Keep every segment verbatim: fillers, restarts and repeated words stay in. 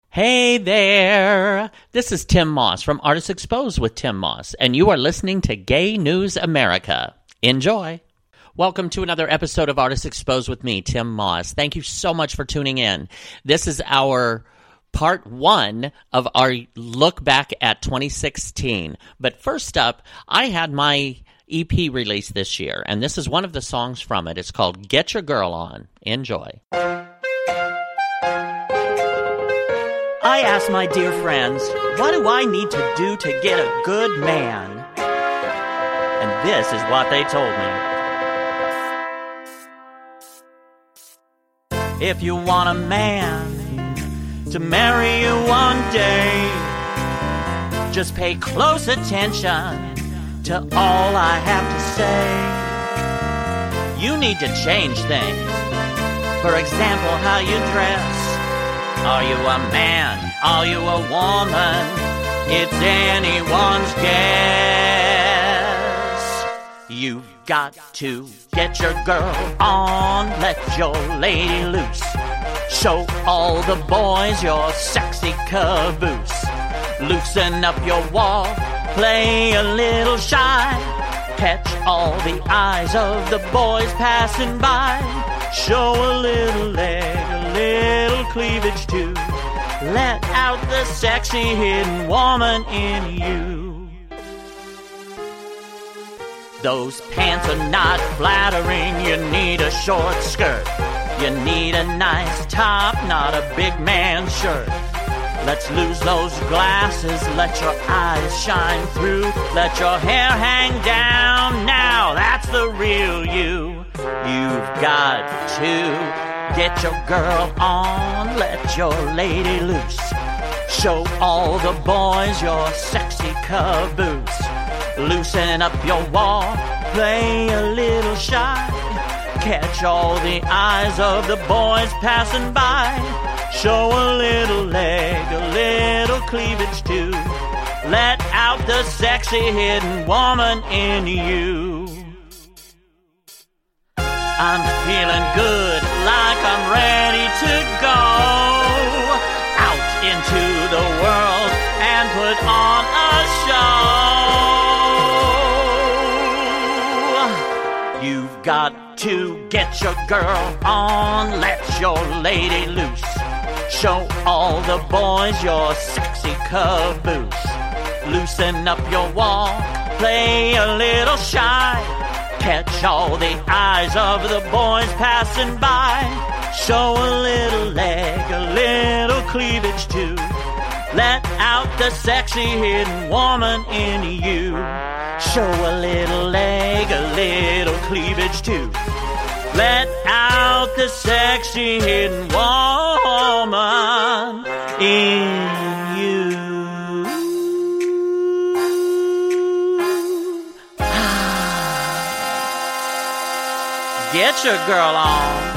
Hey there! This is Tim Moss from Artists Exposed with Tim Moss, and you are listening to Gay News America. Enjoy! Welcome to another episode of Artists Exposed with me, Tim Moss. Thank you so much for tuning in. This is our part one of our look back at twenty sixteen. But first up, I had my E P released this year, and this is one of the songs from it. It's called Get Your Girl On. Enjoy. I asked my dear friends, what do I need to do to get a good man? And this is what they told me. If you want a man to marry you one day, just pay close attention to all I have to say. You need to change things. For example, how you dress. Are you a man? Are you a woman? It's anyone's guess. You've got to get your girl on, let your lady loose. Show all the boys your sexy caboose. Loosen up your wall, play a little shy. Catch all the eyes of the boys passing by. Show a little leg, a little cleavage too. Let out the sexy hidden woman in you. Those pants are not flattering, you need a short skirt. You need a nice top, not a big man shirt. Let's lose those glasses, let your eyes shine through. Let your hair hang down now, that's the real you. You've got to get your girl on, let your lady loose. Show all the boys your sexy caboose. Loosen up your wall, play a little shy. Catch all the eyes of the boys passing by. Show a little leg, a little cleavage too. Let out the sexy hidden woman in you. I'm feeling good, like I'm ready to go out into the world and put on a show. You've got to get your girl on, let your lady loose. Show all the boys your sexy caboose. Loosen up your walk, play a little shy. Catch all the eyes of the boys passing by. Show a little leg, a little cleavage too. Let out the sexy hidden woman in you. Show a little leg, a little cleavage too. Let out the sexy hidden woman in you. Get your girl on.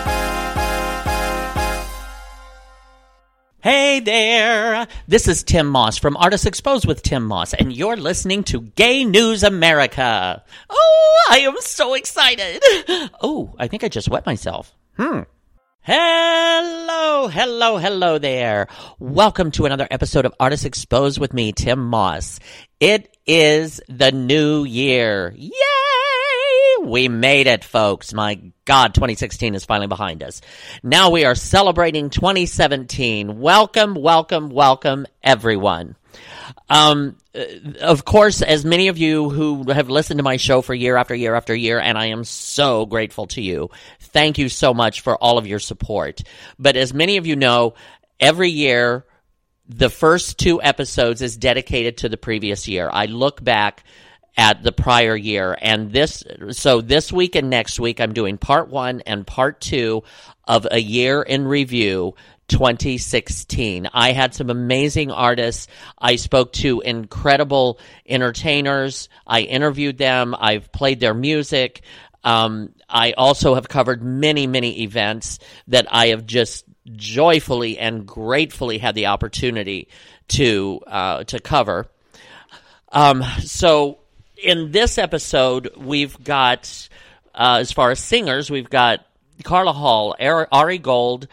Hey there, this is Tim Moss from Artists Exposed with Tim Moss, and you're listening to Gay News America. Oh, I am so excited. Oh, I think I just wet myself. Hmm. Hello, hello, hello there. Welcome to another episode of Artists Exposed with me, Tim Moss. It is the new year. Yay! We made it, folks. My God, twenty sixteen is finally behind us. Now we are celebrating twenty seventeen. Welcome, welcome, welcome, everyone. Um, of course, as many of you who have listened to my show for year after year after year, and I am so grateful to you. Thank you so much for all of your support. But as many of you know, every year, the first two episodes is dedicated to the previous year. I look back at the prior year, and this, so this week and next week, I'm doing part one and part two of A Year in Review twenty sixteen. I had some amazing artists. I spoke to incredible entertainers. I interviewed them. I've played their music. Um, I also have covered many, many events that I have just joyfully and gratefully had the opportunity to uh, to cover. Um, so in this episode, we've got, uh, as far as singers, we've got Carla Hall, Ari Gold,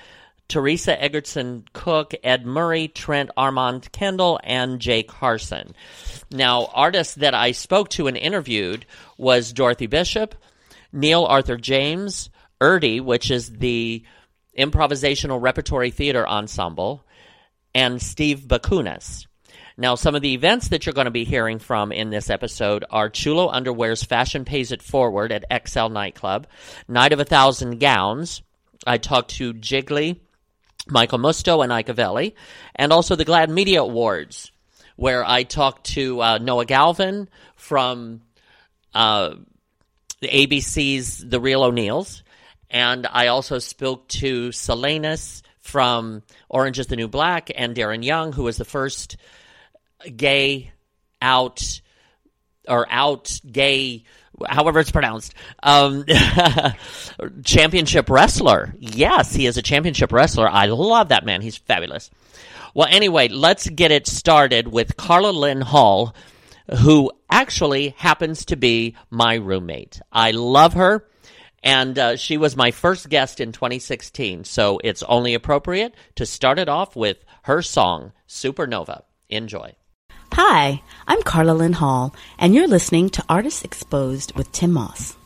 Teresa Egerton Cook, Ed Murray, Trent Armand Kendall, and Jay Carson. Now, artists that I spoke to and interviewed was Dorothy Bishop, Neil Arthur James, Erdy, which is the improvisational repertory theater ensemble, and Steve Bakunis. Now, some of the events that you're going to be hearing from in this episode are Chulo Underwear's Fashion Pays It Forward at X L Nightclub, Night of a Thousand Gowns. I talked to Jiggly, Michael Musto, and Ike Avelli, and also the Glad Media Awards, where I talked to uh, Noah Galvin from uh, the A B C's The Real O'Neills, and I also spoke to Selenis from Orange is the New Black, and Darren Young, who was the first gay out, or out gay, however it's pronounced, um, championship wrestler. Yes, he is a championship wrestler. I love that man. He's fabulous. Well, anyway, let's get it started with Carla Lynn Hall, who actually happens to be my roommate. I love her, and uh, she was my first guest in twenty sixteen, so it's only appropriate to start it off with her song, Supernova. Enjoy. Hi, I'm Carla Lynn Hall, and you're listening to Artists Exposed with Tim Moss.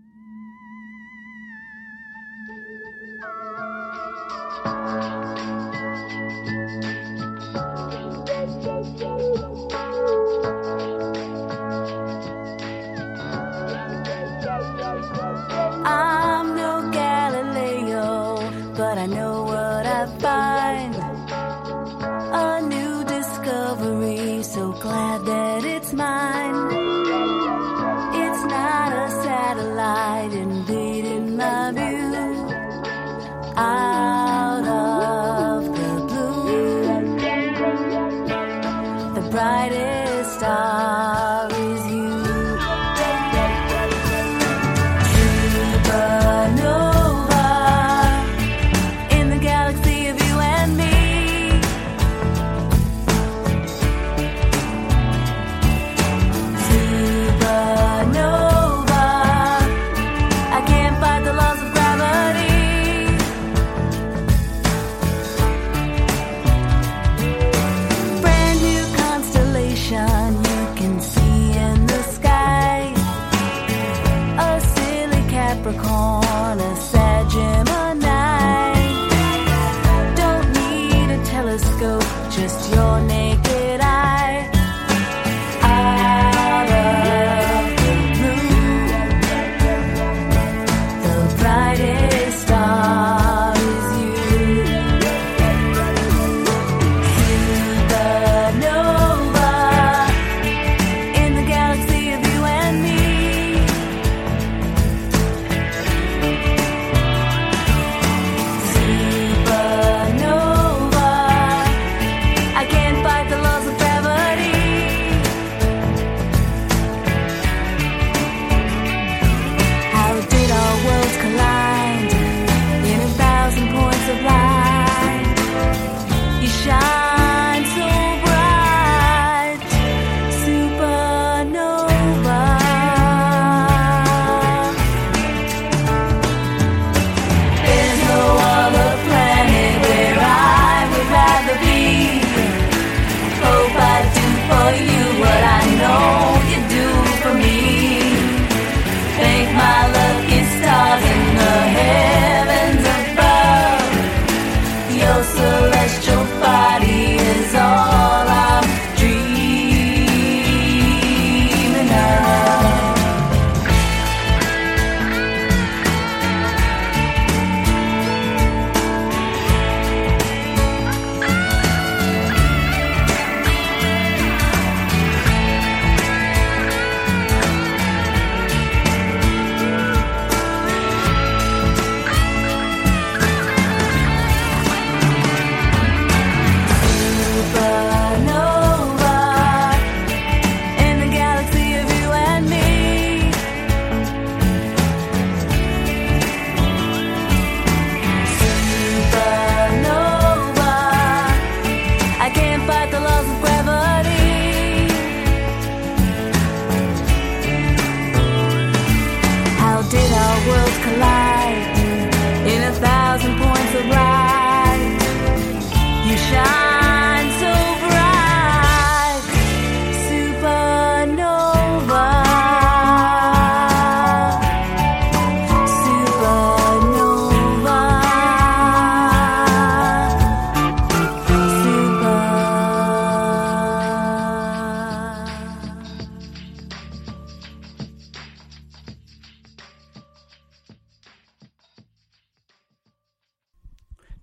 I'm no Galileo, but I know what I find. A new discovery, so glad that it's mine. It's not a satellite invading my view. Out of the blue, the brightest star is you. Supernova, in the galaxy of you and me. Supernova, I can't fight the laws of gravity. Brand new constellation you can see in the sky. A silly Capricorn, a sad Gemini. Don't need a telescope, just your naked eye. Out of the blue, the brightest star is you. Supernova, in the galaxy of you and me. Supernova, I can't fight the laws of gravity. How did our worlds collide in a thousand points of light? You shine so bright, supernova. There's no other planet where I would rather be. Hope I do for you what I know you do for me. Thank my lucky stars in the heavens above. Your celestial body is all I'm dreaming of.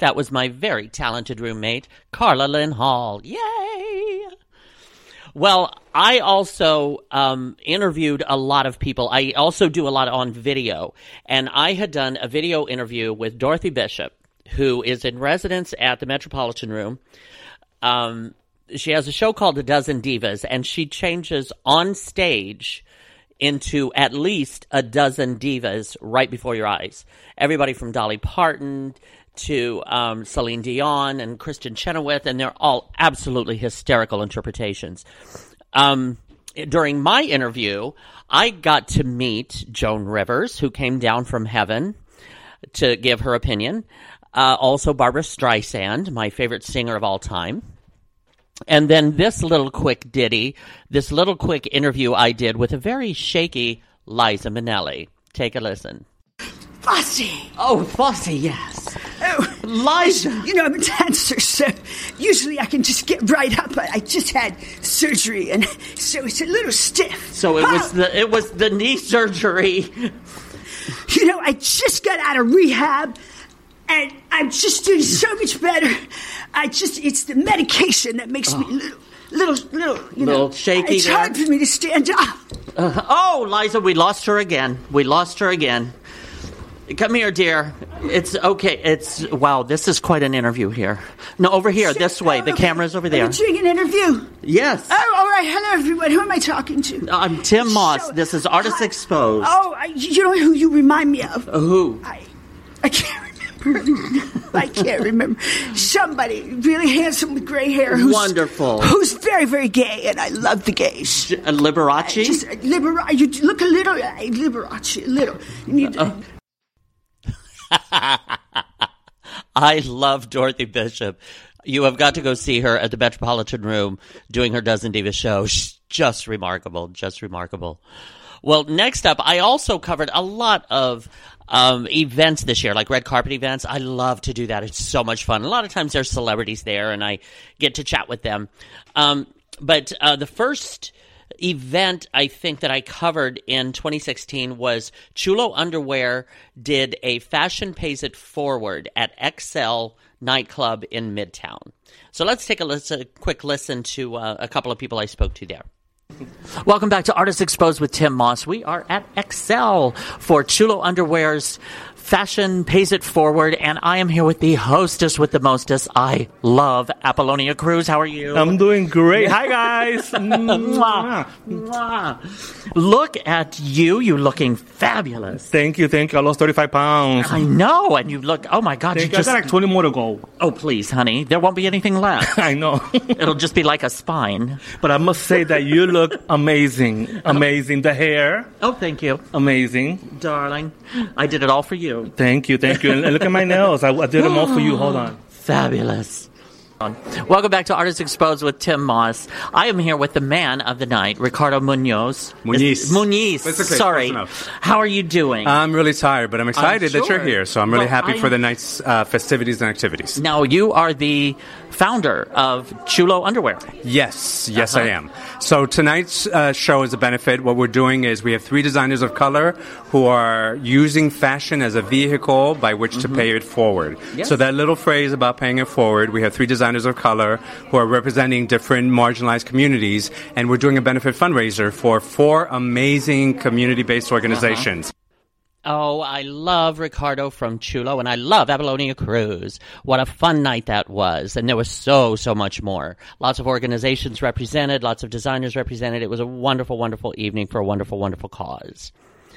That was my very talented roommate, Carla Lynn Hall. Yay! Well, I also um, interviewed a lot of people. I also do a lot on video. And I had done a video interview with Dorothy Bishop, who is in residence at the Metropolitan Room. Um, she has a show called A Dozen Divas, and she changes on stage into at least a dozen divas right before your eyes. Everybody from Dolly Parton to um, Celine Dion and Kristen Chenoweth, and they're all absolutely hysterical interpretations. Um, during my interview, I got to meet Joan Rivers, who came down from heaven to give her opinion. Uh, also Barbara Streisand, my favorite singer of all time. And then this little quick ditty, this little quick interview I did with a very shaky Liza Minnelli. Take a listen. Fosse. Oh, Fosse, yes. Oh, Liza. You know, I'm a dancer, so usually I can just get right up, but I just had surgery, and so it's a little stiff. So it oh. was the it was the knee surgery. You know, I just got out of rehab, and I'm just doing so much better. I just, it's the medication that makes oh. me a little, little, little, you little know. shaky It's there. hard for me to stand up. Uh, oh, Liza, we lost her again. We lost her again. Come here, dear. It's okay. It's, wow, this is quite an interview here. No, over here, Shit. this way. Oh, the okay. camera's over there. Are you doing an interview? Yes. Oh, all right. Hello, everyone. Who am I talking to? I'm Tim Moss. So- This is Artists Hi. Exposed. Oh, I, you know who you remind me of? Uh, who? I, I can't remember. I can't remember. Somebody really handsome with gray hair. Who's Wonderful. Who's very, very gay, and I love the gays. Uh, Liberace? Just uh, Libera- You look a little uh, Liberace, a little. You need to. Uh, I love Dorothy Bishop. You have got to go see her at the Metropolitan Room doing her Dozen Divas show. She's just remarkable, just remarkable. Well, next up, I also covered a lot of um, events this year, like red carpet events. I love to do that. It's so much fun. A lot of times there's celebrities there, and I get to chat with them. Um, but uh, the first event I think that I covered in twenty sixteen was Chulo Underwear did a Fashion Pays It Forward at X L nightclub in Midtown. So let's take a, listen, a quick listen to uh, a couple of people I spoke to there. Welcome back to Artists Exposed with Tim Moss. We are at X L for Chulo Underwear's Fashion Pays It Forward, and I am here with the hostess with the mostest. I love Apollonia Cruz. How are you? I'm doing great. Hi, guys. Mwah. Mwah. Look at you. You're looking fabulous. Thank you. Thank you. I lost thirty-five pounds. I know, and you look, oh my God. Thank you you. just, I got like twenty more to go. oh, please, honey. There won't be anything left. I know. It'll just be like a spine. But I must say that you look amazing. Amazing. The hair, Oh, thank you, amazing. darling. I did it all for you. Thank you. Thank you. And, and look at my nails. I, I did them all for you. Hold on. Fabulous. Welcome back to Artists Exposed with Tim Moss. I am here with the man of the night, Ricardo Munoz. Muniz. Muniz. It's okay, Sorry. close enough. How are you doing? I'm really tired, but I'm excited I'm that you're sure. here. So I'm really Well, happy I for am- the night's uh, festivities and activities. now, you are the founder of Chulo Underwear. Yes, yes, Uh-huh. I am. So tonight's uh, show is a benefit. What we're doing is we have three designers of color who are using fashion as a vehicle by which to pay it forward. Yes. So that little phrase about paying it forward, we have three designers of color who are representing different marginalized communities, and we're doing a benefit fundraiser for four amazing community-based organizations. Oh, I love Ricardo from Chulo, and I love Apollonia Cruz. What a fun night that was. And there was so, so much more. Lots of organizations represented, lots of designers represented. It was a wonderful, wonderful evening for a wonderful, wonderful cause.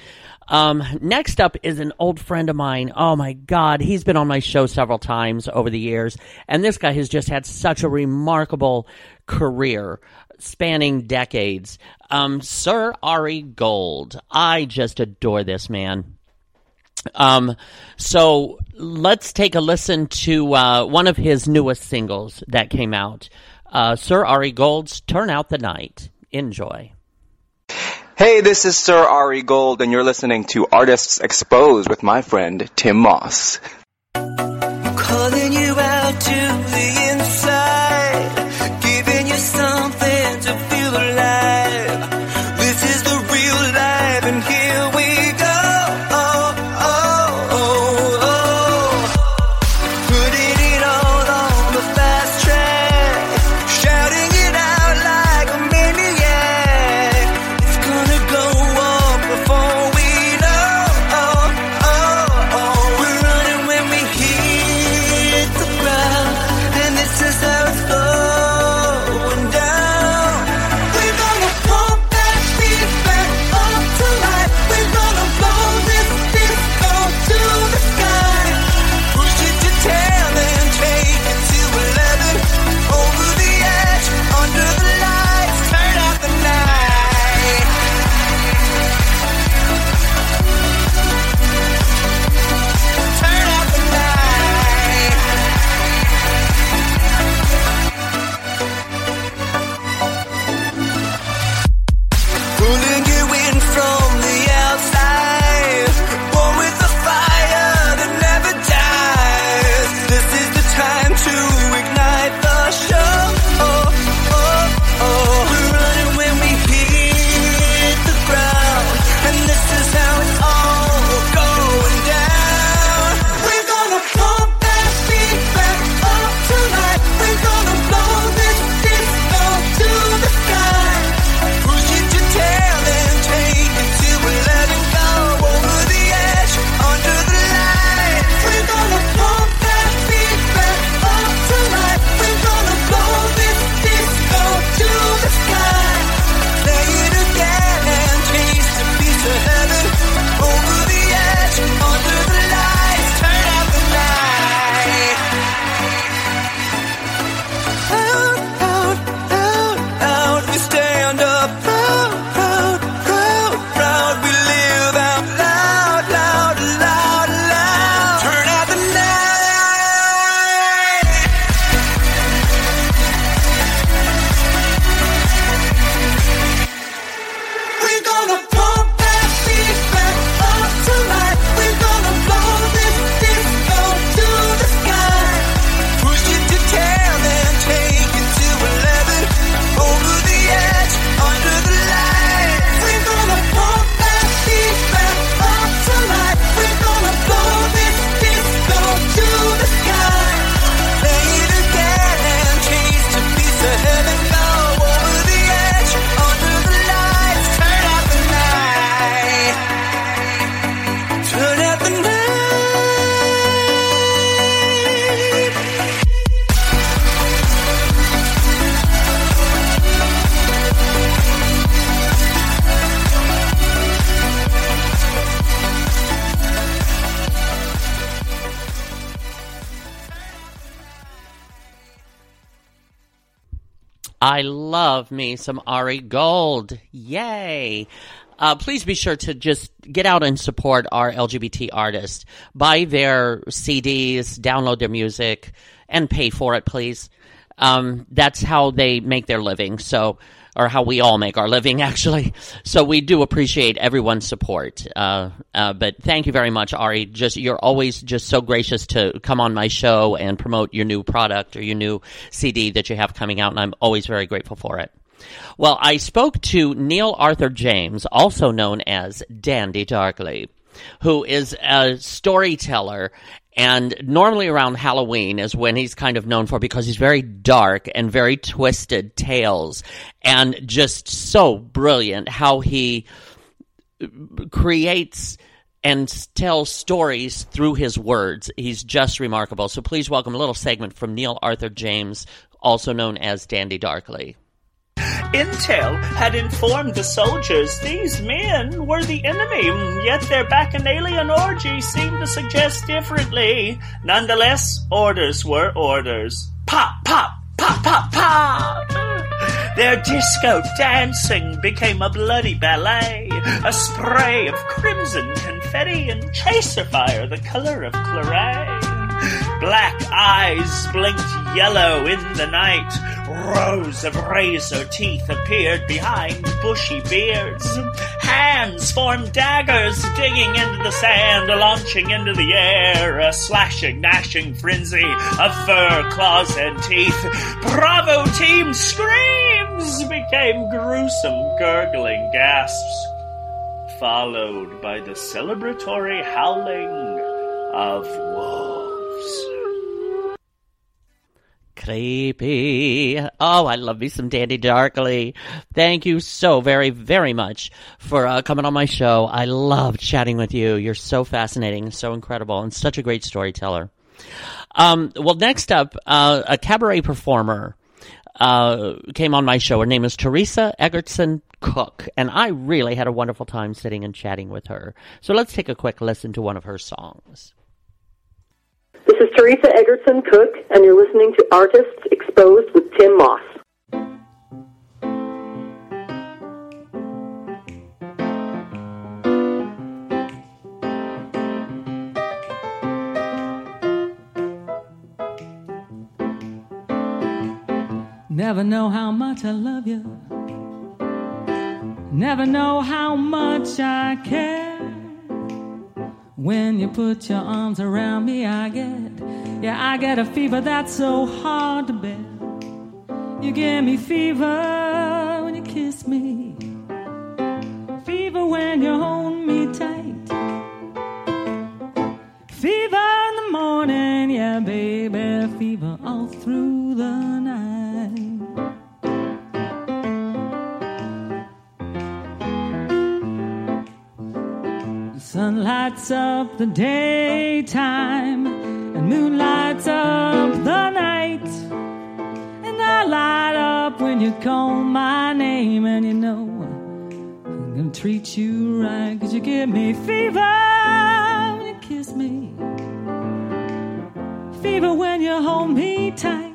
Um, next up is an old friend of mine. Oh my God. He's been on my show several times over the years. And this guy has just had such a remarkable career spanning decades. Um, Sir Ari Gold. I just adore this man. Um, so let's take a listen to, uh, one of his newest singles that came out. Uh, Sir Ari Gold's Turn Out the Night. Enjoy. Hey, this is Sir Ari Gold, and you're listening to Artists Exposed with my friend Tim Moss. Calling you out to the inside, giving you something to feel alive. This is the real life, and here we go. Oh, oh, oh, oh. Put it I love me some Ari Gold. Yay. Uh, please be sure to just get out and support our L G B T artists. Buy their C Ds, download their music, and pay for it, please. Um, that's how they make their living, so, or how we all make our living, actually. So we do appreciate everyone's support. Uh, uh, but thank you very much, Ari. Just, you're always just so gracious to come on my show and promote your new product or your new C D that you have coming out, and I'm always very grateful for it. Well, I spoke to Neil Arthur James, also known as Dandy Darkly, who is a storyteller, and normally around Halloween is when he's kind of known for, because he's very dark and very twisted tales, and just so brilliant how he creates and tells stories through his words. He's just remarkable. So please welcome a little segment from Neil Arthur James, also known as Dandy Darkly. Intel had informed the soldiers these men were the enemy, yet their bacchanalian orgy seemed to suggest differently. Nonetheless, orders were orders. Pop, pop, pop, pop, pop! Their disco dancing became a bloody ballet, a spray of crimson confetti and chaser fire the color of claret. Black eyes blinked yellow in the night. Rows of razor teeth appeared behind bushy beards. Hands formed daggers, digging into the sand, launching into the air. A slashing, gnashing frenzy of fur, claws, and teeth. Bravo team screams became gruesome, gurgling gasps, followed by the celebratory howling of wolves. Creepy. Oh, I love me some Dandy Darkly. Thank you so very, very much for uh, coming on my show. I love chatting with you. You're so fascinating, so incredible, and such a great storyteller. Um, well, next up, uh, a cabaret performer uh, came on my show. Her name is Teresa Egerton Cook, and I really had a wonderful time sitting and chatting with her. So let's take a quick listen to one of her songs. This is Teresa Egerton Cook, and you're listening to Artists Exposed with Tim Moss. Never know how much I love you. Never know how much I care. When you put your arms around me, I get, yeah, I get a fever that's so hard to bear. You give me fever when you kiss me, fever when you hold me tight, fever in the morning, yeah, baby, fever all through the night. Sun lights up the daytime, and moon lights up the night, and I light up when you call my name, and you know I'm gonna treat you right, 'cause you give me fever when you kiss me, fever when you hold me tight,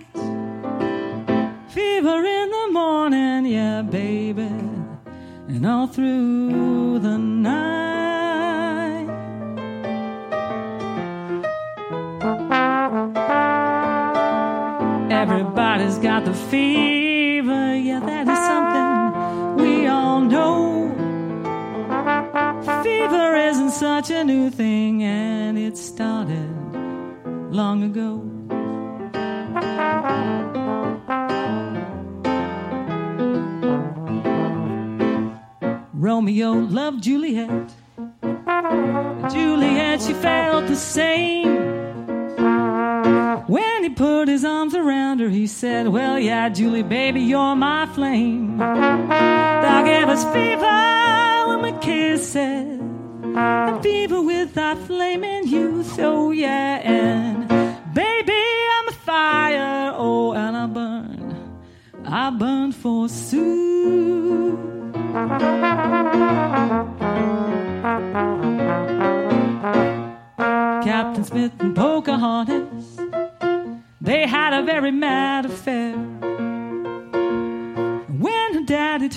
fever in the morning, yeah, baby, and all through the night. Everybody's got the fever, yeah, that is something we all know. Fever isn't such a new thing, and it started long ago. Romeo loved Juliet. Juliet, she felt the same. When he put his arms around her, he said, well, yeah, Julie, baby, you're my flame. Thou gave us fever when we kisses, and fever with thy flaming youth, oh, yeah, and baby, I'm a fire, oh, and I burn, I burn forsooth. Captain Smith and Pocahontas, they had a very mad affair.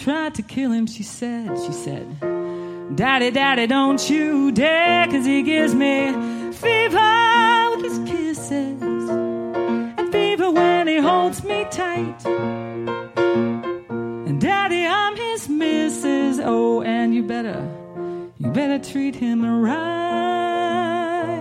tried to kill him, she said, she said, Daddy, Daddy, don't you dare, 'cause he gives me fever with his kisses, and fever when he holds me tight. And Daddy, I'm his missus, oh, and you better, you better treat him right.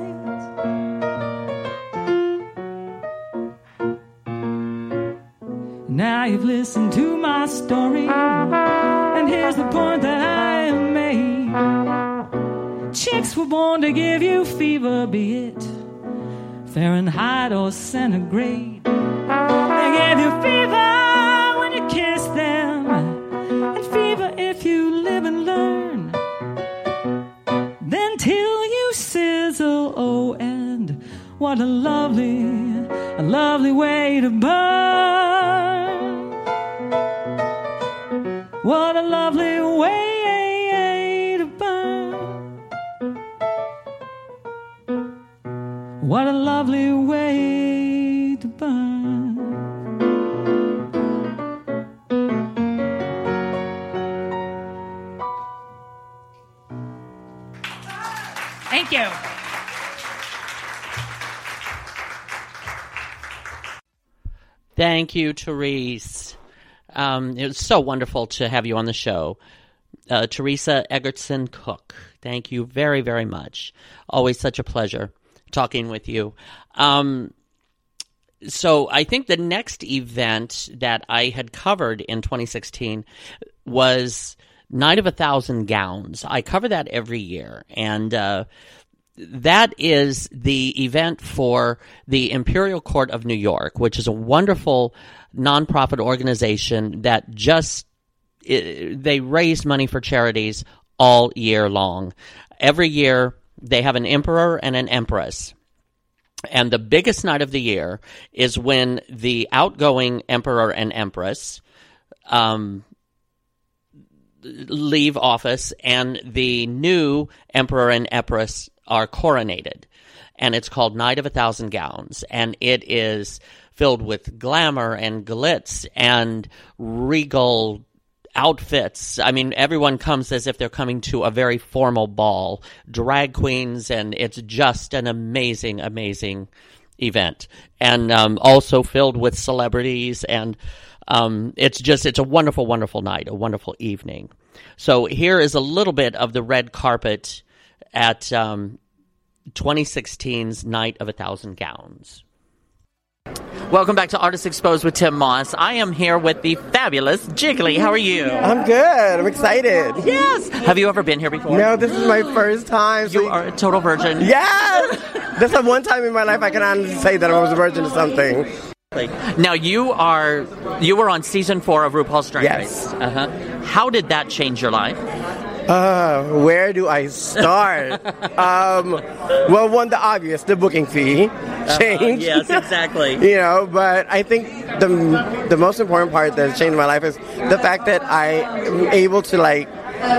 Now you've listened to my story, and here's the point that I have made. Chicks were born to give you fever, be it Fahrenheit or centigrade. They gave you fever when you kiss them, and fever if you live and learn. Then till you sizzle, oh, and what a lovely, a lovely way to burn. What a lovely way to burn. What a lovely way to burn. Thank you. Thank you, Therese. Um, it was so wonderful to have you on the show. Uh, Teresa Egerton Cook, thank you very, very much. Always such a pleasure talking with you. Um, so I think the next event that I had covered in twenty sixteen was Night of a Thousand Gowns. I cover that every year, and uh, that is the event for the Imperial Court of New York, which is a wonderful nonprofit organization that just it, they raise money for charities all year long. Every year they have an emperor and an empress. And the biggest night of the year is when the outgoing emperor and empress um, leave office and the new emperor and empress are coronated. And it's called Night of a Thousand Gowns. And it is filled with glamour and glitz and regal outfits. I mean, everyone comes as if they're coming to a very formal ball. Drag queens, and it's just an amazing, amazing event. And um, also filled with celebrities, and um, it's just, it's a wonderful, wonderful night, a wonderful evening. So here is a little bit of the red carpet at um, twenty sixteen's Night of a Thousand Gowns. Welcome back to Artists Exposed with Tim Moss. I am here with the fabulous Jiggly. How are you? I'm good. I'm excited. Yes. Have you ever been here before? No, this is my first time. So you are a total virgin. Yes. This is the one time in my life I can honestly say that I was a virgin to something. Now you are you were on season four of RuPaul's Drag Yes. Race. Uh-huh. How did that change your life? Uh, where do I start? um, well, one, the obvious, the booking fee changed. Uh, yes, exactly. You know, but I think the the most important part that has changed my life is the fact that I am able to, like,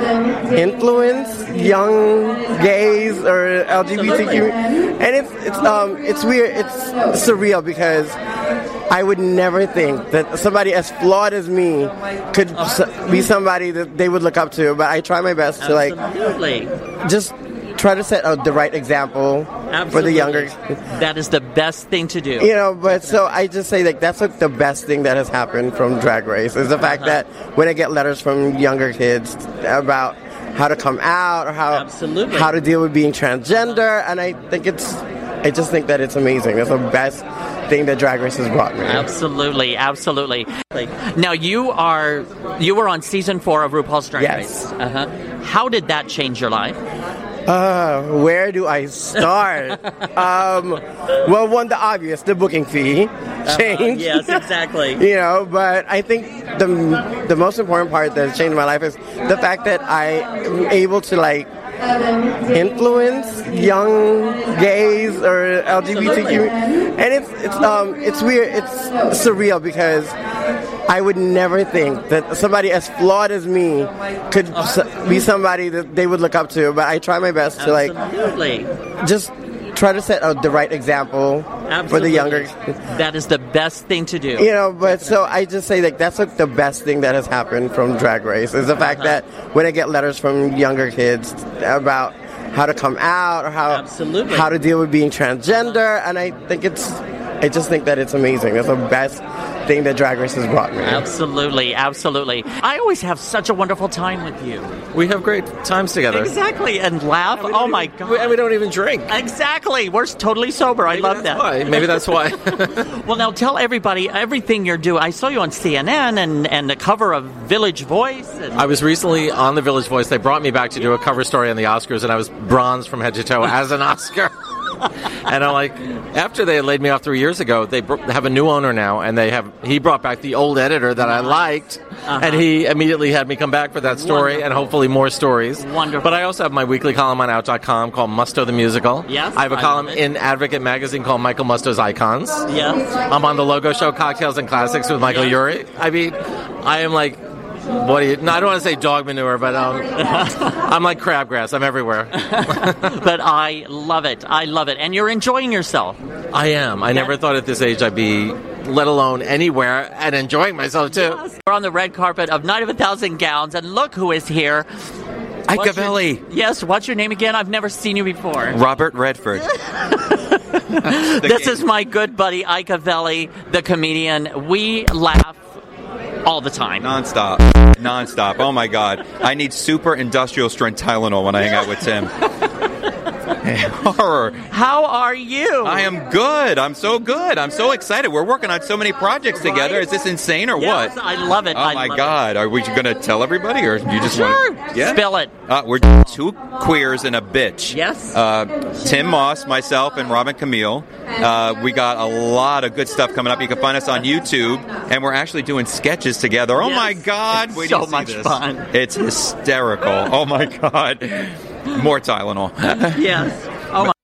influence young gays or L G B T Q, and it's it's um it's weird, it's surreal because I would never think that somebody as flawed as me could be somebody that they would look up to, but I try my best to, like, Absolutely. just try to set uh, the right example Absolutely. for the younger. That is the best thing to do. You know, but so I just say, like, that's like the best thing that has happened from Drag Race is the fact Uh-huh. that when I get letters from younger kids about how to come out or how Absolutely. how to deal with being transgender, and I think it's, I just think that it's amazing. That's the best thing that Drag Race has brought me. Absolutely, absolutely. Now you are you were on season four of RuPaul's Drag Yes. Race. Uh-huh. How did that change your life? Uh, where do I start? um, well, one, the obvious, the booking fee changed. Uh, yes, exactly. You know, but I think the the most important part that has changed my life is the fact that I am able to, like, influence young gays or L G B T Q, and it's it's um it's weird, it's surreal because I would never think that somebody as flawed as me could be somebody that they would look up to, but I try my best to, like, Absolutely. just try to set uh, the right example Absolutely. for the younger. That is the best thing to do. You know, but so I just say like that's like the best thing that has happened from Drag Race is the fact that when I get letters from younger kids about how to come out or how Absolutely. how to deal with being transgender, and I think it's I just think that it's amazing. That's the best thing that Drag Race has brought me. Absolutely, absolutely. I always have such a wonderful time with you. We have great times together. Exactly, and laugh. And oh my even, God. And we don't even drink. Exactly. We're totally sober. Maybe I love that. Why. Maybe that's why. Well, now tell everybody everything you're doing. I saw you on C N N and, and the cover of Village Voice. And I was recently on the Village Voice. They brought me back to do a cover story on the Oscars, and I was bronze from head to toe as an Oscar. And I'm like, after they had laid me off three years ago, they br- have a new owner now, and they have he brought back the old editor that I liked, uh-huh. and he immediately had me come back for that story Wonderful. and hopefully more stories. Wonderful. But I also have my weekly column on out dot com called Musto the Musical. Yes, I have a I column love it. in Advocate Magazine called Michael Musto's Icons. Yes. I'm on the Logo Show Cocktails and Classics with Michael Yes. Urie. I mean, I am like... What do you? No, I don't want to say dog manure, but um, I'm like crabgrass. I'm everywhere. But I love it. I love it. And you're enjoying yourself. I am. I never thought at this age I'd be, let alone anywhere, and enjoying myself too. Yes. We're on the red carpet of Night of a Thousand Gowns, and look who is here. Ike Belli. Yes, what's your name again? I've never seen you before. Robert Redford. This is my good buddy Ike Belli, the comedian. We laugh all the time. Non-stop. Non-stop. Oh, my God. I need super industrial strength Tylenol when I hang out with Tim. Horror. How are you? I am good. I'm so good. I'm so excited. We're working on so many projects together. Right? Is this insane or Yes, what? I love it. Oh, I my love God. Are we going to tell everybody, or you just Sure. want to... Yeah? Spill it. Uh, we're two queers and a bitch. Yes. Uh, Tim Moss, myself, and Robin Camille. Uh, we got a lot of good stuff coming up. You can find us on YouTube, and we're actually doing sketches together. Oh, Yes. my God. It's Wait so till you see much this. fun. It's hysterical. Oh, my God. More Tylenol. Yes. Oh, my.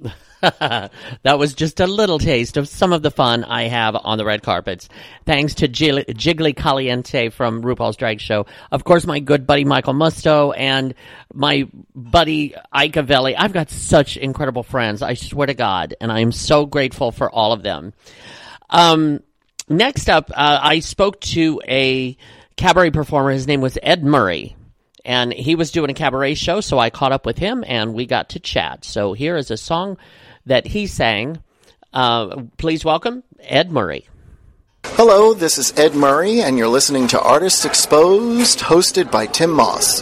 That was just a little taste of some of the fun I have on the red carpets. Thanks to Gil- Jiggly Caliente from RuPaul's Drag Show. Of course, my good buddy Michael Musto and my buddy Ike Belli. I've got such incredible friends, I swear to God, and I'm so grateful for all of them. Um, next up, uh, I spoke to a cabaret performer. His name was Ed Murray. And he was doing a cabaret show, so I caught up with him, and we got to chat. So here is a song that he sang. Uh, please welcome Ed Murray. Hello, this is Ed Murray, and you're listening to Artists Exposed, hosted by Tim Moss.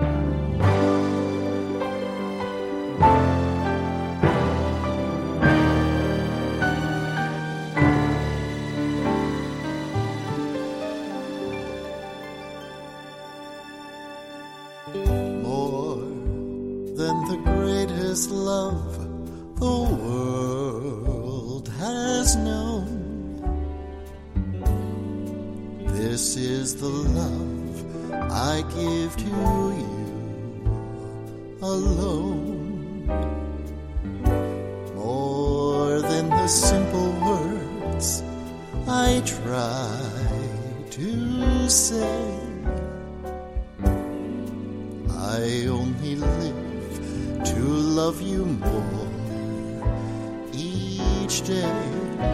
More than the greatest love the world has known. This is the love I give to you alone. More than the simple words I try to say. I only live to love you more each day,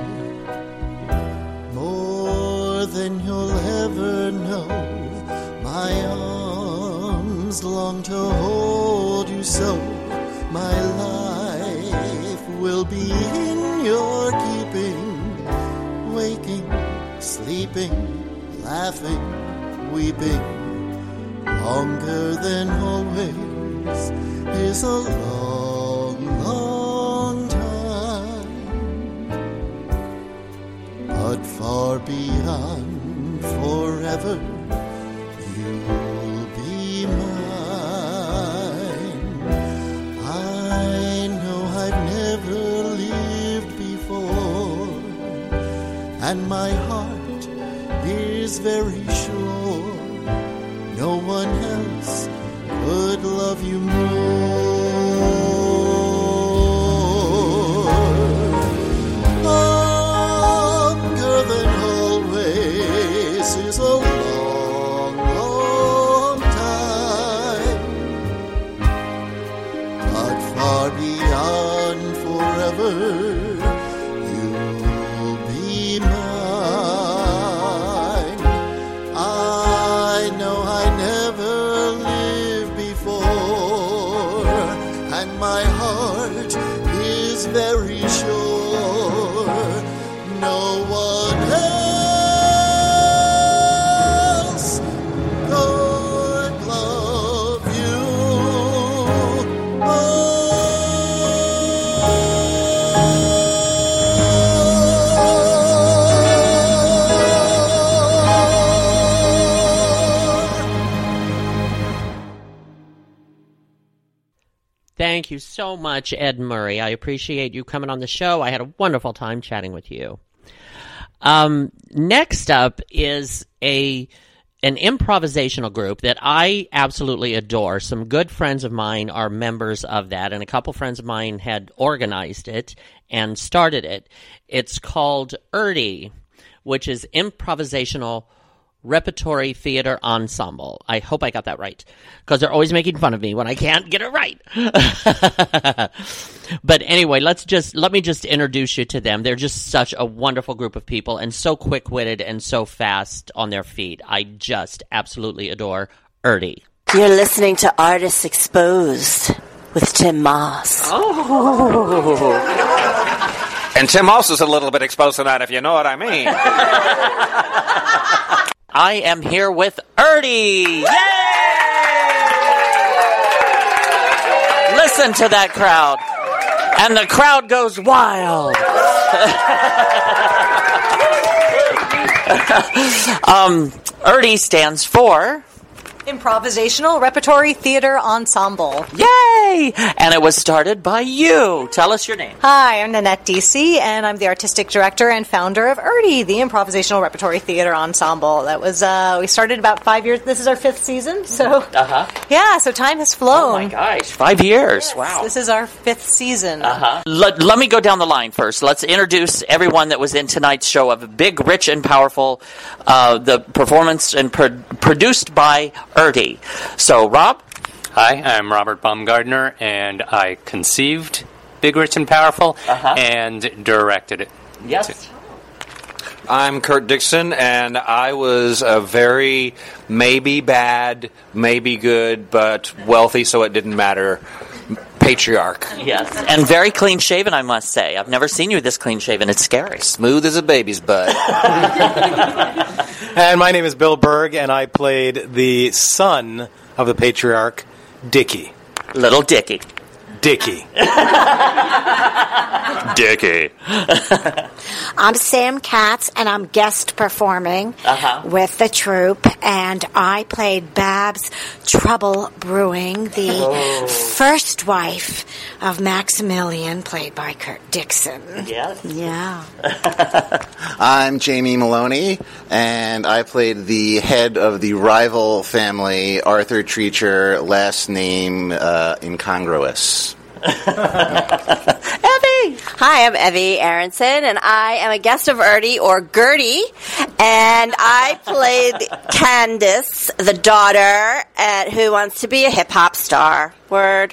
more than you'll ever know. My arms long to hold you so. My life will be in your keeping, waking, sleeping, laughing, weeping. Longer than always is a long, long time, but far beyond forever you'll be mine. I know I've never lived before, and my heart is very sure no one else could love you more. Longer than always is a long, long time, but far beyond forever Thank you so much, Ed Murray. I appreciate you coming on the show. I had a wonderful time chatting with you. Um, next up is a an improvisational group that I absolutely adore. Some good friends of mine are members of that, and a couple friends of mine had organized it and started it. It's called E R T I, which is Improvisational Repertory Theater Ensemble. I hope I got that right, because they're always making fun of me when I can't get it right. But anyway, let's just let me just introduce you to them. They're just such a wonderful group of people, and so quick-witted and so fast on their feet. I just absolutely adore E R T I. You're listening to Artists Exposed with Tim Moss. Oh. And Tim Moss is a little bit exposed tonight, if you know what I mean. I am here with E R T I. Yay! Listen to that crowd. And the crowd goes wild. um, E R T I stands for Improvisational Repertory Theater Ensemble. Yay! And it was started by you. Tell us your name. Hi, I'm Nanette D C, and I'm the artistic director and founder of E R T I, the Improvisational Repertory Theater Ensemble. That was, uh, we started about five years. This is our fifth season, so. Uh-huh. Yeah, so time has flown. Oh my gosh, five years. Yes, wow. This is our fifth season. Uh-huh. Let, let me go down the line first. Let's introduce everyone that was in tonight's show of Big, Rich, and Powerful, uh, the performance and pro- produced by E R T I. So, Rob? Hi, I'm Robert Baumgardner, and I conceived Big, Rich, and Powerful uh-huh. and directed it. Yes. I'm Kurt Dixon, and I was a very maybe bad, maybe good, but wealthy, so it didn't matter patriarch. Yes, and very clean-shaven, I must say. I've never seen you this clean-shaven. It's scary. Smooth as a baby's butt. And my name is Bill Berg, and I played the son of the patriarch, Dickie. Little Dickie. Dickie. Dickie. I'm Sam Katz, and I'm guest performing uh-huh. with the troupe, and I played Babs Trouble Brewing, the oh. first wife of Maximilian, played by Kurt Dixon. Yes. Yeah. I'm Jamie Maloney, and I played the head of the rival family, Arthur Treacher, last name uh, incongruous. Evie! Hi, I'm Evie Aronson, and I am a guest of E R T I, or Gertie, and I played Candace, the daughter, at who wants to be a hip-hop star. Word.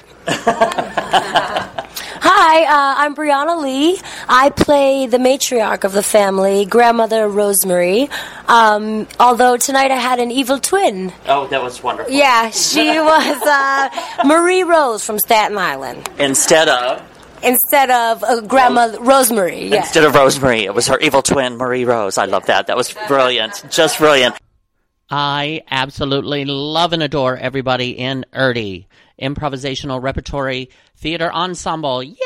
Hi, uh, I'm Brianna Lee. I play the matriarch of the family, Grandmother Rosemary, um, although tonight I had an evil twin. Oh, that was wonderful. Yeah, she was uh, Marie Rose from Staten Island. Instead of? Instead of uh, Grandma Rose. Rosemary. Yeah. Instead of Rosemary, it was her evil twin, Marie Rose. I love that. That was brilliant. Just brilliant. I absolutely love and adore everybody in E R T I. Improvisational Repertory Theater Ensemble. Yay!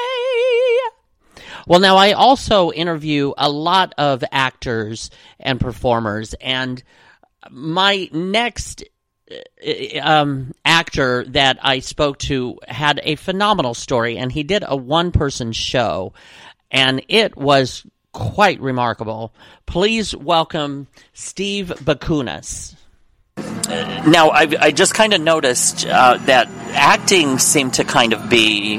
Well, now I also interview a lot of actors and performers, and my next um, actor that I spoke to had a phenomenal story, and he did a one-person show, and it was quite remarkable. Please welcome Steve Bakunas. Now, I, I just kind of noticed uh, that acting seemed to kind of be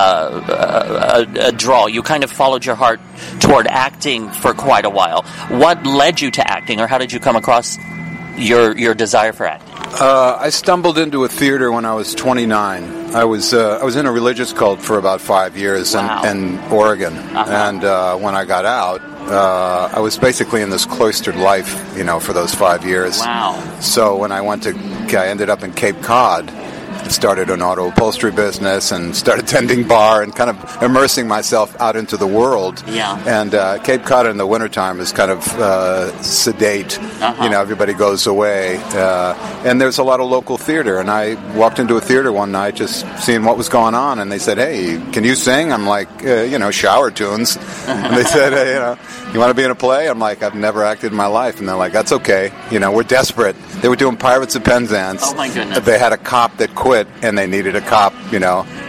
uh, a, a draw. You kind of followed your heart toward acting for quite a while. What led you to acting, or how did you come across your your desire for acting? Uh, I stumbled into a theater when I was twenty-nine. I was uh, I was in a religious cult for about five years wow. in, in Oregon, uh-huh. and uh, when I got out, uh, I was basically in this cloistered life, you know, for those five years. Wow! So when I went to, I ended up in Cape Cod. Started an auto upholstery business and started tending bar and kind of immersing myself out into the world. Yeah. And uh, Cape Cod in the wintertime is kind of uh, sedate. Uh-huh. You know, everybody goes away. Uh, and there's a lot of local theater. And I walked into a theater one night just seeing what was going on. And they said, hey, can you sing? I'm like, uh, you know, shower tunes. And they said, hey, you know, you want to be in a play? I'm like, I've never acted in my life. And they're like, that's okay. You know, we're desperate. They were doing Pirates of Penzance. Oh, my goodness. They had a cop that quit, and they needed a cop, you know,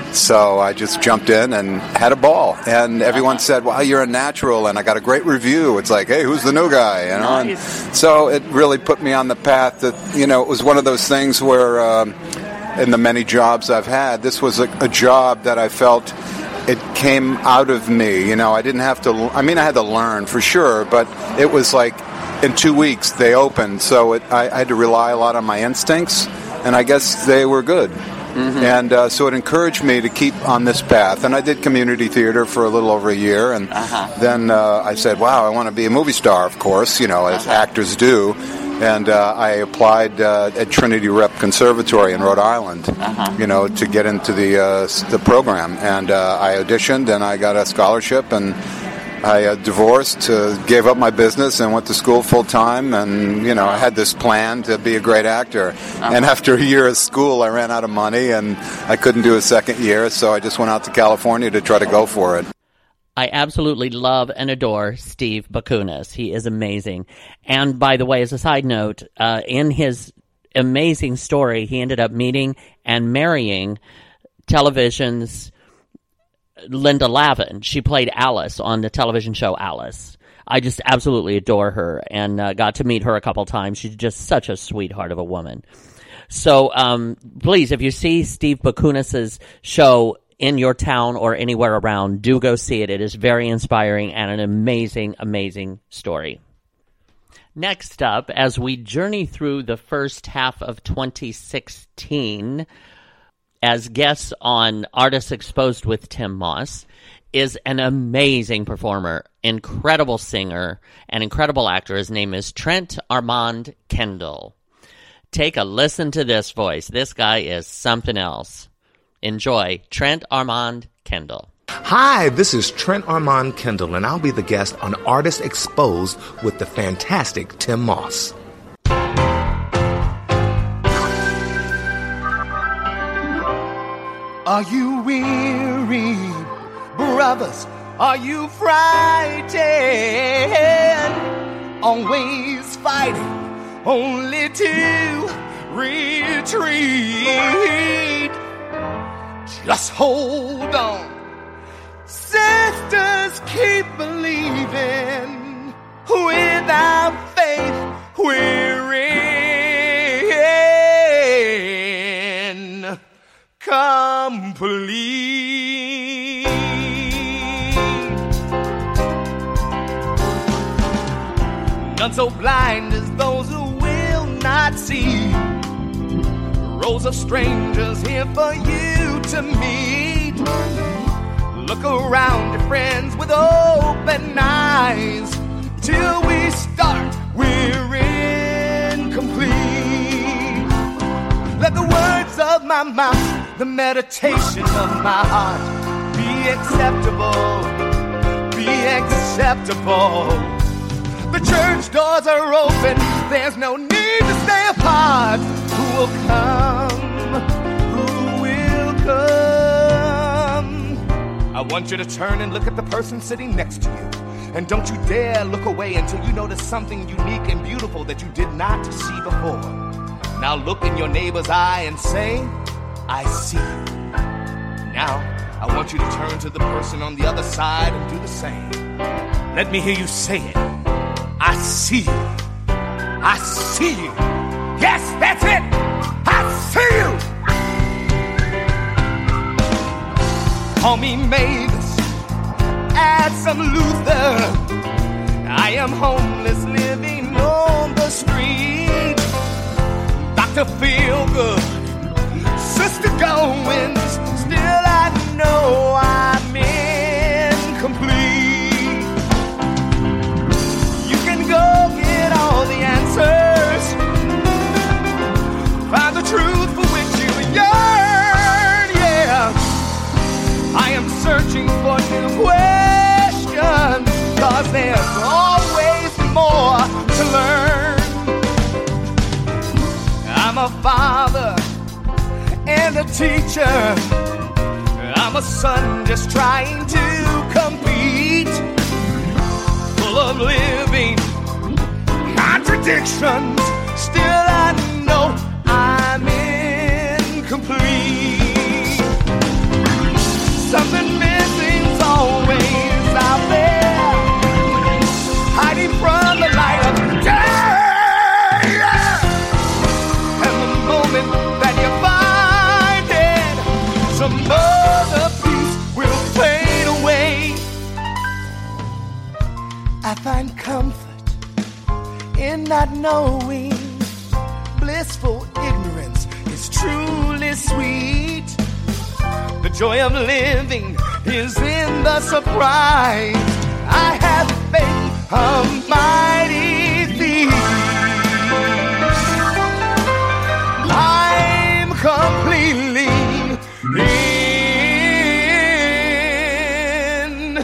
So I just jumped in and had a ball. And everyone said, "Wow, you're a natural," and I got a great review. It's like, "Hey, who's the new guy?" You know. Nice. And so it really put me on the path that, you know, it was one of those things where, um, in the many jobs I've had, this was a, a job that I felt it came out of me. You know, I didn't have to. I mean, I had to learn for sure, but it was like in two weeks they opened, so it, I, I had to rely a lot on my instincts, and I guess they were good. Mm-hmm. And uh, so it encouraged me to keep on this path. And I did community theater for a little over a year. And uh-huh. then uh, I said, wow, I want to be a movie star, of course, you know, as uh-huh. actors do. And uh, I applied uh, at Trinity Rep Conservatory in Rhode Island, uh-huh. you know, to get into the uh, the program. And uh, I auditioned, and I got a scholarship, and I uh, divorced, uh, gave up my business, and went to school full time. And you know, I had this plan to be a great actor. Uh-huh. And after a year of school, I ran out of money, and I couldn't do a second year, so I just went out to California to try to go for it. I absolutely love and adore Steve Bakunis. He is amazing. And by the way, as a side note, uh, in his amazing story, he ended up meeting and marrying television's Linda Lavin. She played Alice on the television show Alice. I just absolutely adore her, and uh, got to meet her a couple times. She's just such a sweetheart of a woman. So um, please, if you see Steve Bakunis's show in your town or anywhere around, do go see it. It is very inspiring and an amazing, amazing story. Next up, as we journey through the first half of twenty sixteen, as guests on Artists Exposed with Tim Moss, is an amazing performer, incredible singer, and incredible actor. His name is Trent Armand Kendall. Take a listen to this voice. This guy is something else. Enjoy Trent Armand Kendall. Hi, this is Trent Armand Kendall, and I'll be the guest on Artists Exposed with the fantastic Tim Moss. Are you weary, brothers? Are you frightened? Always fighting, only to retreat. Just hold on. Sisters, keep believing. Without faith, we're in complete. None so blind as those who will not see. Rows of strangers here for you to meet. Look around your friends with open eyes. Till we start, we're incomplete. Let the words of my mouth, the meditation of my heart be acceptable, be acceptable. The church doors are open, there's no need to stay apart. Who will come? Who will come? I want you to turn and look at the person sitting next to you. And don't you dare look away until you notice something unique and beautiful that you did not see before. Now look in your neighbor's eye and say, I see you. Now, I want you to turn to the person on the other side and do the same. Let me hear you say it. I see you. I see you. Yes, that's it. I see you. Call me Mavis, add some Luther. I am homeless living on the street. Doctor Feelgood, Sister Goins, still I know I'm incomplete. You can go get all the answers, find the truth for which you yearn, yeah. I am searching for new questions, cause there's always more to learn. I'm a father and a teacher. I'm a son just trying to compete. Full of living contradictions, still I know I'm incomplete. in not knowing. Blissful ignorance is truly sweet. The joy of living is in the surprise. I have faith, a mighty thief. I'm completely in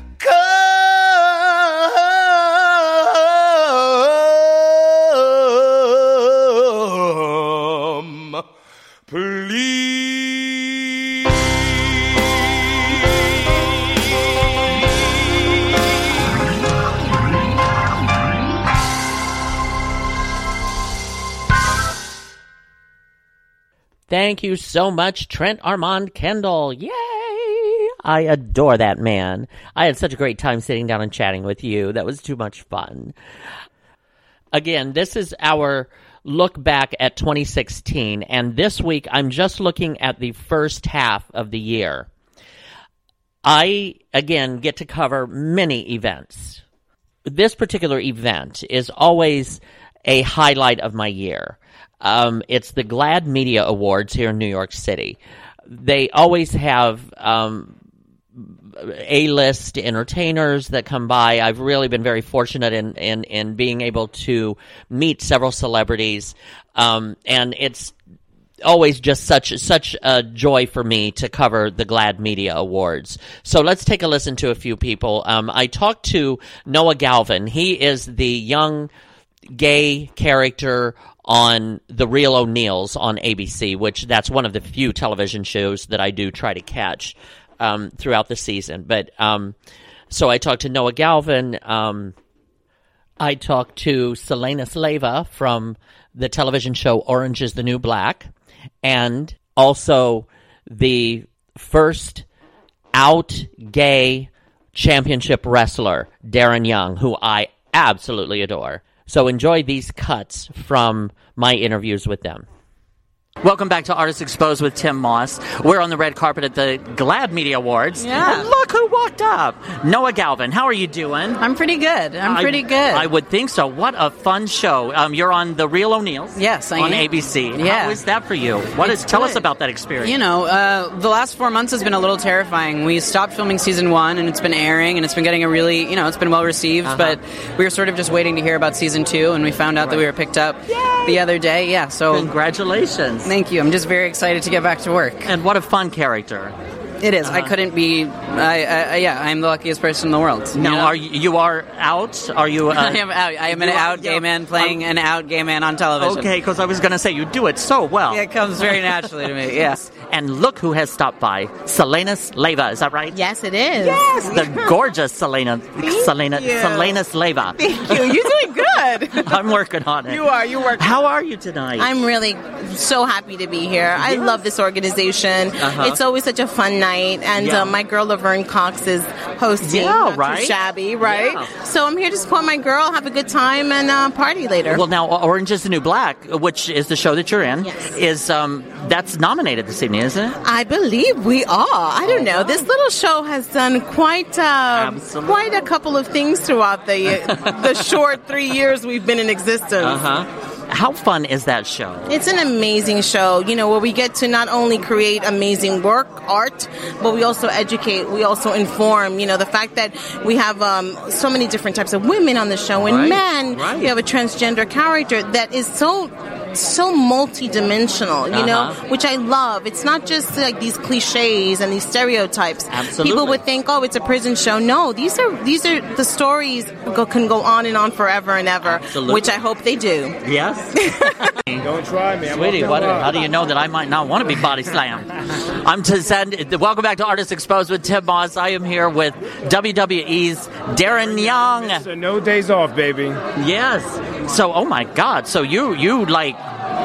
complete. Thank you so much, Trent Armand Kendall. Yay! I adore that man. I had such a great time sitting down and chatting with you. That was too much fun. Again, this is our look back at twenty sixteen, and this week I'm just looking at the first half of the year. I, again, get to cover many events. This particular event is always a highlight of my year. Um, it's the GLAAD Media Awards here in New York City. They always have um, A-list entertainers that come by. I've really been very fortunate in, in, in being able to meet several celebrities, um, and it's always just such such a joy for me to cover the GLAAD Media Awards. So let's take a listen to a few people. Um, I talked to Noah Galvin. He is the young gay character on The Real O'Neills on A B C, which that's one of the few television shows that I do try to catch um, throughout the season. But um, so I talked to Noah Galvin. Um, I talked to Selena Slava from the television show Orange is the New Black, and also the first out gay championship wrestler, Darren Young, who I absolutely adore. So enjoy these cuts from my interviews with them. Welcome back to Artists Exposed with Tim Moss. We're on the red carpet at the GLAAD Media Awards. Yeah. And look who walked up. Noah Galvin, how are you doing? I'm pretty good. I'm I, pretty good. I would think so. What a fun show. Um, you're on The Real O'Neills. Yes, I on am. A B C. Yeah. How is that for you? What is? Tell good. us about that experience. You know, uh, the last four months has been a little terrifying. We stopped filming season one, and it's been airing, and it's been getting a really, you know, it's been well received, Uh-huh. but we were sort of just waiting to hear about season two, and we found out Right. that we were picked up the other day. Yeah, so congratulations. Thank you. I'm just very excited to get back to work. And what a fun character. It is. Uh-huh. I couldn't be. I, I, yeah, I'm the luckiest person in the world. Now, you know? are you, you are out? Are you? Uh, I am out. I am an you are- out gay yeah. man playing an out gay man on television. Okay, because I was going to say you do it so well. Yeah, it comes very naturally to me. Yes. And look who has stopped by. Selena Slava, is that right? Yes, it is. Yes, the gorgeous Selena Selena you. Selena Slava. Thank you. You're doing good. I'm working on it. You are. You work. How are you tonight? I'm really so happy to be here. I Yes. love this organization. Uh-huh. It's always such a fun night, and Yeah. uh, my girl Laverne Cox is hosting. Yeah, Not Too right? Shabby, right? Yeah. So I'm here to support my girl, have a good time, and uh, party later. Well, now Orange is the New Black, which is the show that you're in, Yes. is um that's nominated this evening, isn't it? I believe we are. I don't know. This little show has done quite uh, quite a couple of things throughout the the short three years we've been in existence. Uh huh. How fun is that show? It's an amazing show, you know, where we get to not only create amazing work, art, but we also educate, we also inform. You know, the fact that we have um, so many different types of women on the show and Right, men. right. You have a transgender character that is so so multi-dimensional, you know, Uh-huh. which I love. It's not just like these cliches and these stereotypes. Absolutely. People would think, oh, it's a prison show. No, these are these are the stories go, can go on and on forever and ever, Absolutely. which I hope they do. Yes. Don't try me. I'm Sweetie, up what, there. how do you know that I might not want to be body slammed? I'm to send. Welcome back to Artists Exposed with Tim Moss. I am here with W W E's Darren Young. So no days off, baby. Yes. So, oh my God. So you you like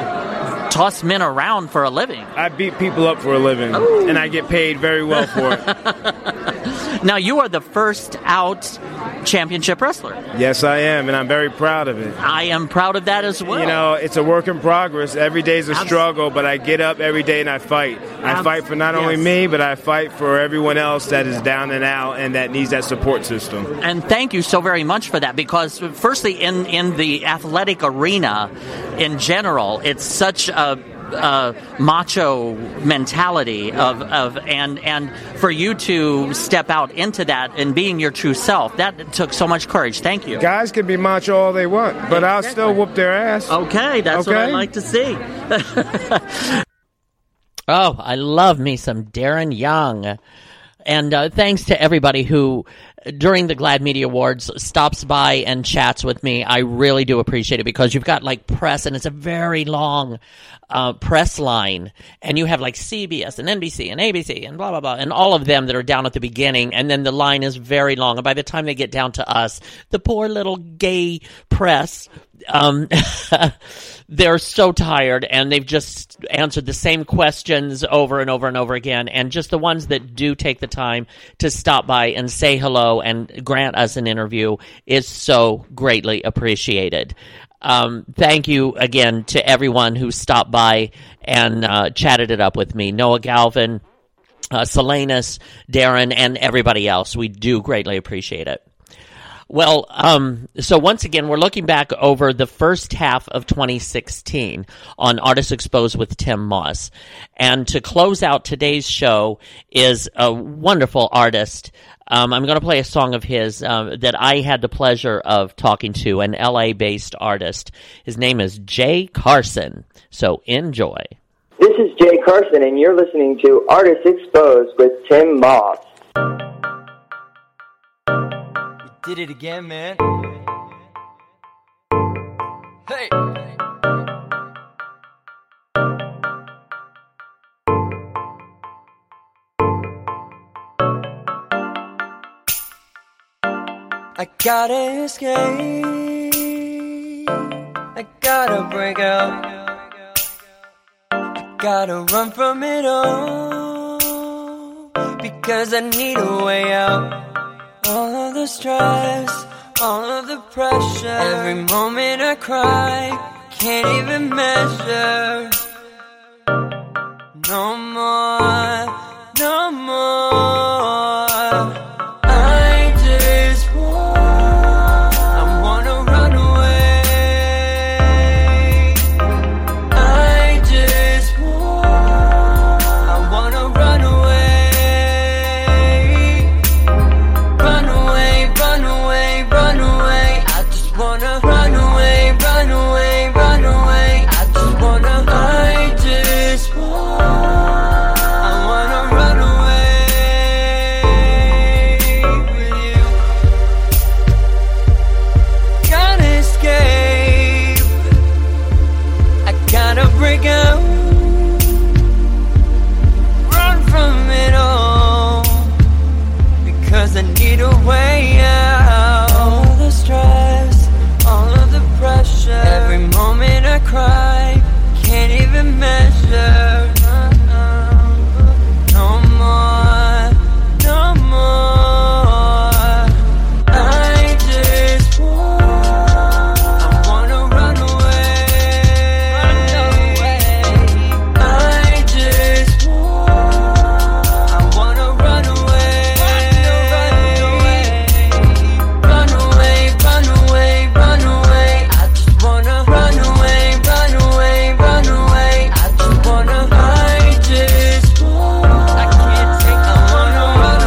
toss men around for a living? I beat people up for a living, Ooh. and I get paid very well for it. Now, you are the first out championship wrestler. Yes, I am, and I'm very proud of it. I am proud of that as well. You know, it's a work in progress. Every day's a struggle, but I get up every day and I fight. I fight for not only Yes. me, but I fight for everyone else that is down and out and that needs that support system. And thank you so very much for that, because firstly, in, in the athletic arena in general, it's such a Uh, macho mentality of, of and and for you to step out into that and being your true self, that took so much courage. Thank you. Guys can be macho all they want, but I'll still whoop their ass. Okay, that's what I Okay? like to see. Oh, I love me some Darren Young. And uh, thanks to everybody who, during the Glad Media Awards, stops by and chats with me. I really do appreciate it, because you've got like press, and it's a very long uh, press line, and you have like C B S and N B C and A B C and blah, blah, blah, and all of them that are down at the beginning, and then the line is very long. And by the time they get down to us, the poor little gay press, um, they're so tired, and they've just answered the same questions over and over and over again. And just the ones that do take the time to stop by and say hello and grant us an interview is so greatly appreciated. Um, thank you again to everyone who stopped by and uh, chatted it up with me. Noah Galvin, uh, Selenas, Darren, and everybody else. We do greatly appreciate it. Well, um, so once again, we're looking back over the first half of twenty sixteen on Artists Exposed with Tim Moss. And to close out today's show is a wonderful artist. Um, I'm going to play a song of his um, that I had the pleasure of talking to, an L A-based artist. His name is Jay Carson. So enjoy. This is Jay Carson, and you're listening to Artists Exposed with Tim Moss. Did it again, man. Hey. I gotta escape. I gotta break out. I gotta run from it all, because I need a way out. All of the stress, all of the pressure, every moment I cry, can't even measure. No more, no more. I just want, I wanna run away. I just want, I wanna run away. Run away, run away, run away. I just wanna run away, run away, run away. I just wanna, I just want, I wanna run away with you. Gotta escape. I gotta break out. Run from it all, because I need a way out. All of the stress, all of the pressure, every moment I cry, can't even measure. No more, no more. I just want, I wanna run away. I just want, I wanna run away. Run away, run away, run away. I just wanna run away, run away, run away. I just wanna, I just want, I can't take, I wanna run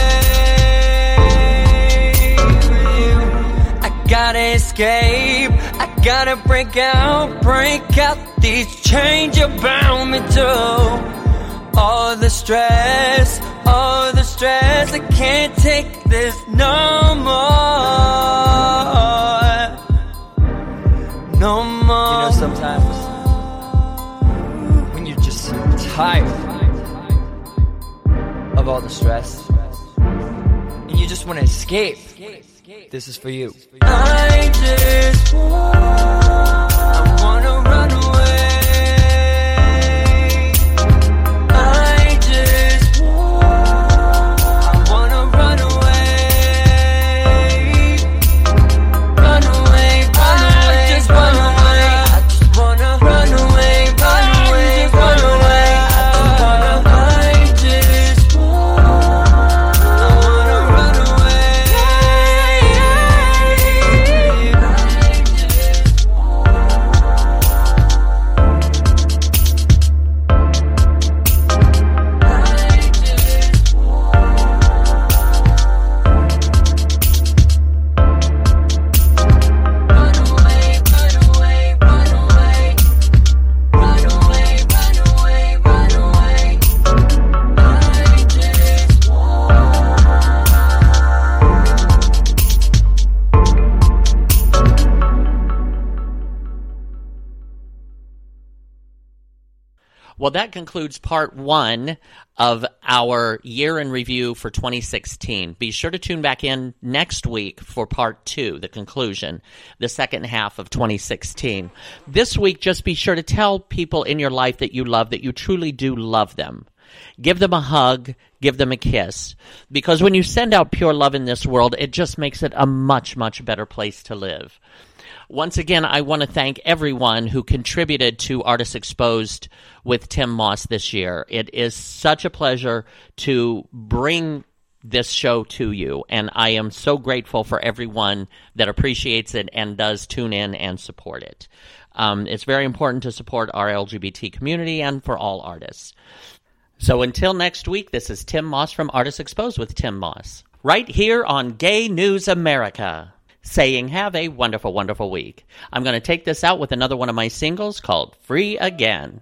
away with you. I gotta escape, I gotta break out, break out these chains you bound me to. All the stress, all the stress, I can't take this no more. No more. You know, sometimes when you're just tired of all the stress and you just want to escape, this is for you. I just want, I wanna run away. I just want, I wanna run Well, that concludes part one of our year in review for twenty sixteen. Be sure to tune back in next week for part two, the conclusion, the second half of twenty sixteen. This week, just be sure to tell people in your life that you love, that you truly do love them. Give them a hug, give them a kiss, because when you send out pure love in this world, it just makes it a much, much better place to live. Once again, I want to thank everyone who contributed to Artists Exposed with Tim Moss this year. It is such a pleasure to bring this show to you, and I am so grateful for everyone that appreciates it and does tune in and support it. Um, it's very important to support our L G B T community and for all artists. So until next week, this is Tim Moss from Artists Exposed with Tim Moss, right here on Gay News America, saying have a wonderful, wonderful week. I'm going to take this out with another one of my singles called Free Again.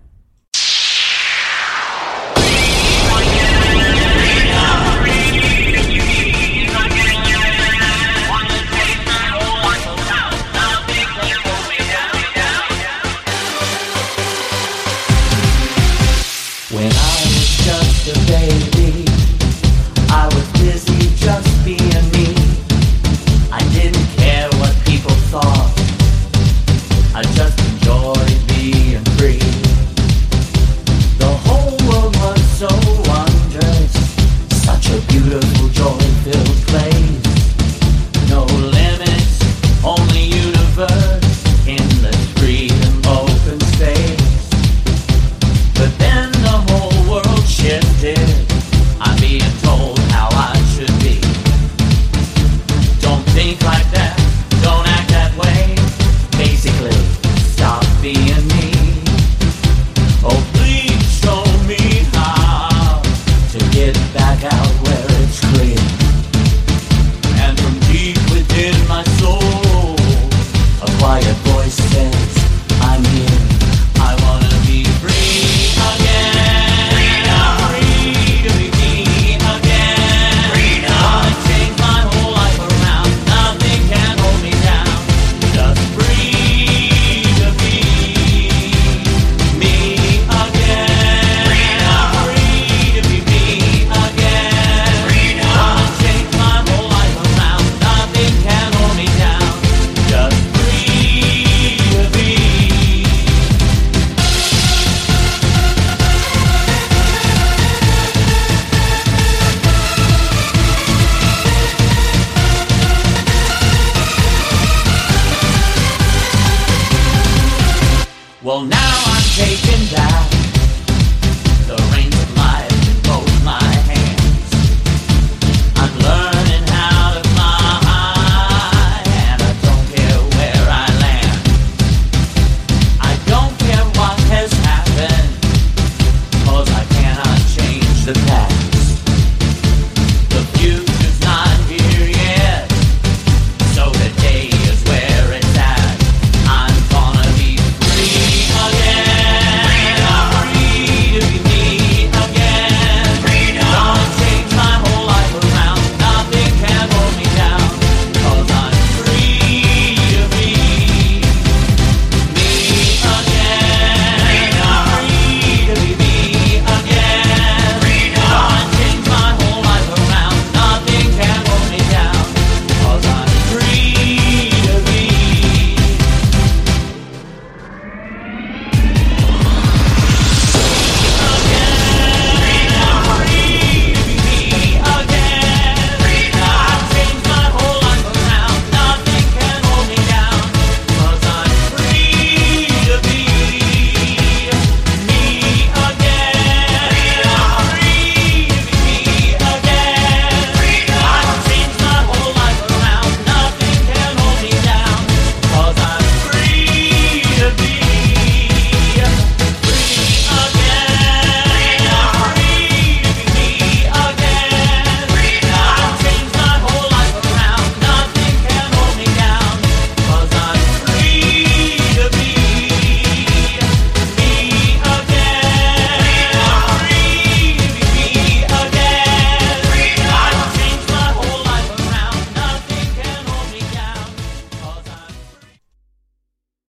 When I was just a baby, I was busy just being me. I didn't care what people thought, I just enjoyed being free. The whole world was so wondrous, such a beautiful, joy-filled place. No limits, only universe, endless freedom, open space. But then the whole world shifted, I'm being told how I should be. Don't think like that, don't act that way. Basically, stop being me. Oh, please show me how to get back out where it's clear. And from deep within my soul, a quiet voice says, I'm here. I wanna be free again. Freedom. Free to be me again. Freedom. Wanna change my whole life around. Nothing can hold me down. Just free to be me again. Freedom. Free to be me again. Freedom. Wanna change my whole life around. Nothing can hold me down. Just free to be. Well, now I'm taking back